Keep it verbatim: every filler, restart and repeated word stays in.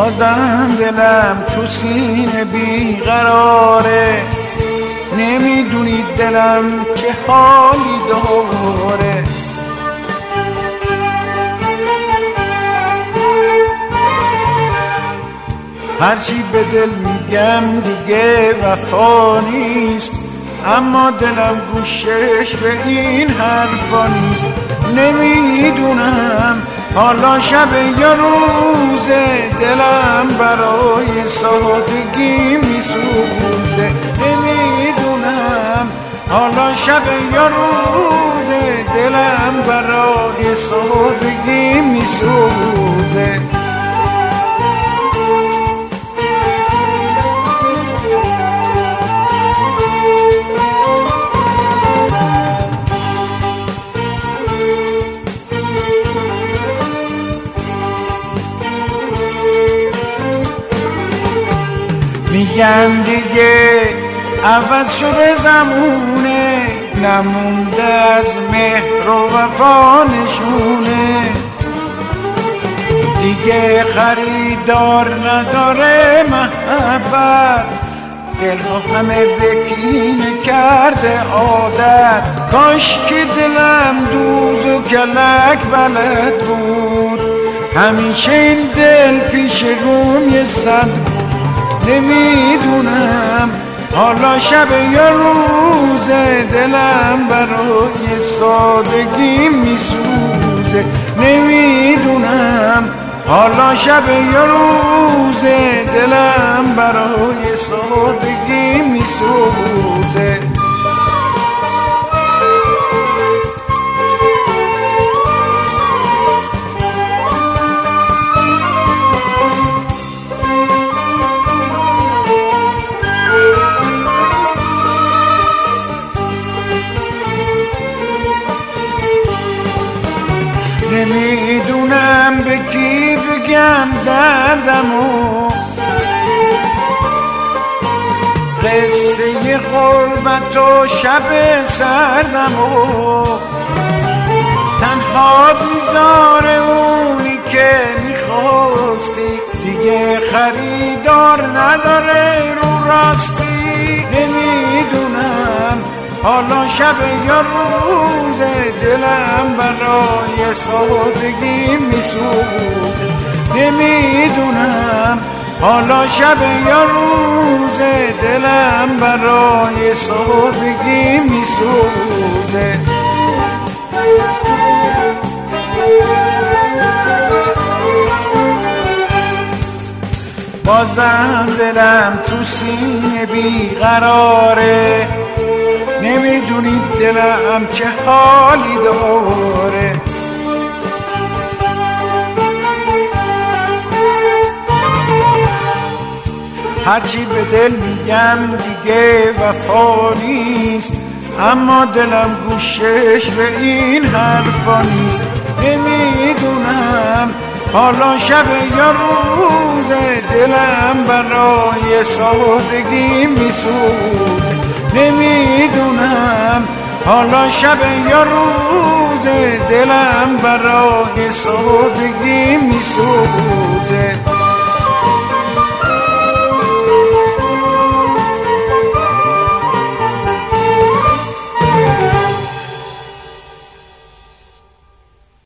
بازم دلم تو سینه بیقراره، نمیدونی دلم چه حالی داره. هرچی به دل میگم دیگه وفا نیست، اما دلم گوشش به این حرفا نیست. نمیدونم حالا شب یا روزه، دلم برای سادگی میسوزه. نمیدونم حالا شب یا روزه، دلم برای سادگی میسوزه. میگم دیگه عوض شده زمونه، نمونده از مهر و وفا نشونه. دیگه خریدار نداره محبت، دلها همه بکینه کرده عادت. کاش که دلم دوز و کلک بلد بود، همیشه این دل پیش روم یه صد بود. نمیدونم حالا شب یا روزه، دلم برای سادگی میسوزه. نمیدونم حالا شب یا روزه، دلم برای سادگی میسوزه. نمیدونم به کی بگم دردمو، قصه غربت و شب سردمو. تنها بیزار اونی که میخواستی، دیگه خریدار نداره رو راستی. نمیدونم حالا شب یا روزه، دلم برای سادگی میسوزه. نمیدونم حالا شب یا روزه، دلم برای سادگی میسوزه. بازم دلم تو سینه بیقراره، نمیدونی دلم چه حالی داره. هرچی به دل میگم دیگه وفا نیست، اما دلم گوشش به این حرفا نیست. نمیدونم حالا شب یا روزه، دلم برای سادگی میسوزه. نمیدونم حالا شب یا روزه، دلم برای سادگی میسوزه.